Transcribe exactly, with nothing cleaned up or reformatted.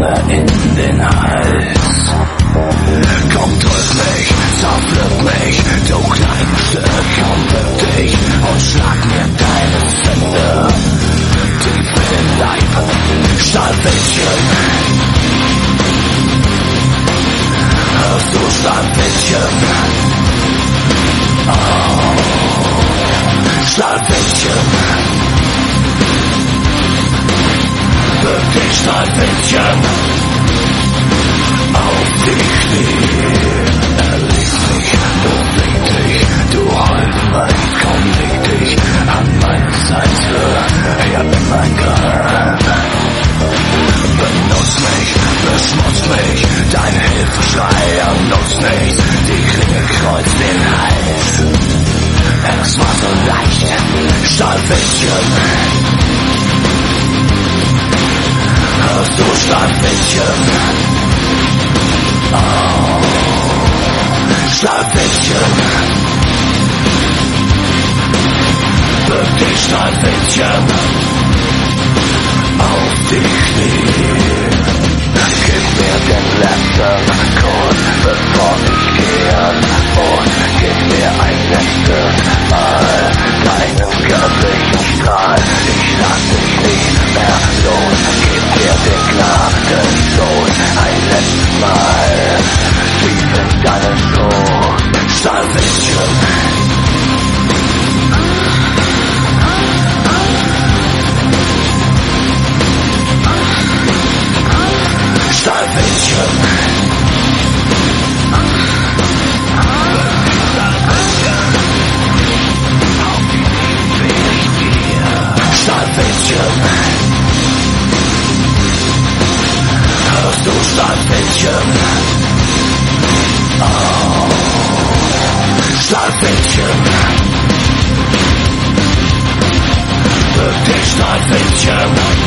Arme in den Hals. Komm, drück mich, zerpflück mich, du kleines Stück, komm, bück dich und schlag mir deine Zähne tief in den Leib. Stahlwittchen, hörst du Stahlwittchen? Oh, Stahlwittchen, bück dich, Stahlwittchen. Auf die Knie, er legt mich, bewegt dich, du Holdenwein, komm, leg dich an meine Seite, ja, in mein Grab. Benutz mich, beschmutz mich, dein Hilfeschrei nutzt nichts, die Klinge kreuzt den Hals. Es war so leicht, Stahlwittchen. Hörst du, Stahlwittchen? Oh, Stahlwittchen, bück dich, Stahlwittchen, auf die Knie. Gib mir den letzten Kuss, bevor ich gehe, und gib mir ein letztes Mal deinen Gesichtsstrahl. Ich lass dich nicht mehr los, gib dir den Gnadenstoß ein letztes Mal, tief in deinen Schoß. Stahlwittchen, Stahlwittchen, Stahlwittchen, hörst du, Stahlwittchen? Oh, Stahlwittchen, bück dich, Stahlwittchen.